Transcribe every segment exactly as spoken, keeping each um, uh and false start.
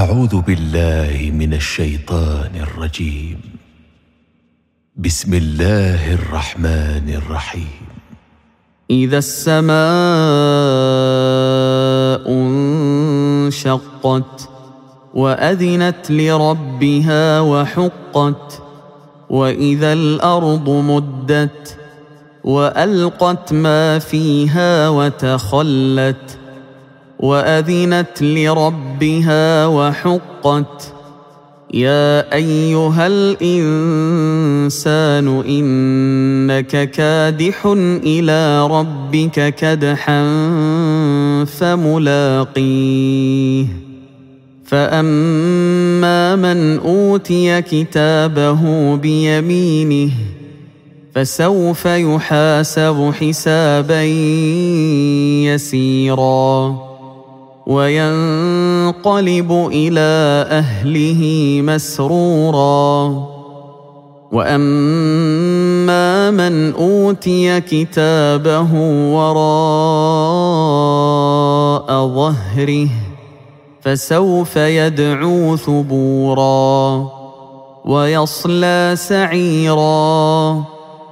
أعوذ بالله من الشيطان الرجيم. بسم الله الرحمن الرحيم. إذا السماء انشقت وأذنت لربها وحقت وإذا الأرض مدت وألقت ما فيها وتخلت وأذنت لربها وحقت يا أيها الإنسان إنك كادح إلى ربك كدحا فملاقيه فأما من أوتي كتابه بيمينه فسوف يحاسب حسابا يسيرا وينقلب إلى أهله مسرورا وأما من أوتي كتابه وراء ظهره فسوف يدعو ثبورا ويصلى سعيرا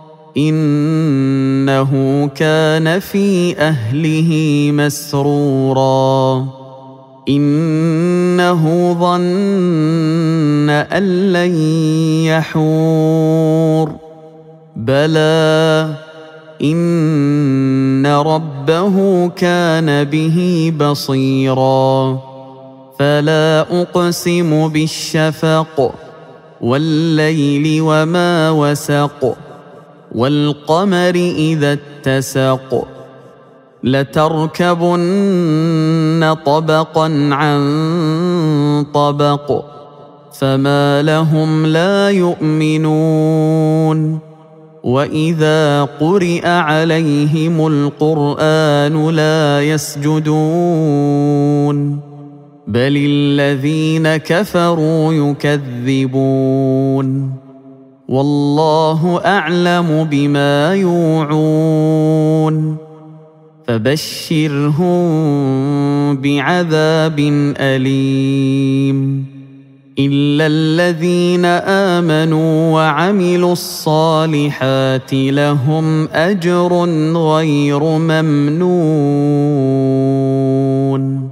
إنه كان في أهله مسرورا إنه ظن أن لن يحور بلى إن ربه كان به بصيرا فلا أقسم بالشفق والليل وما وسق والقمر إذا اتسق لتركبن طبقا عن طبق فما لهم لا يؤمنون وإذا قرئ عليهم القرآن لا يسجدون بل الذين كفروا يكذبون والله أعلم بما يوعون فبشرهم بعذاب أليم إلا الذين آمنوا وعملوا الصالحات لهم أجر غير ممنون.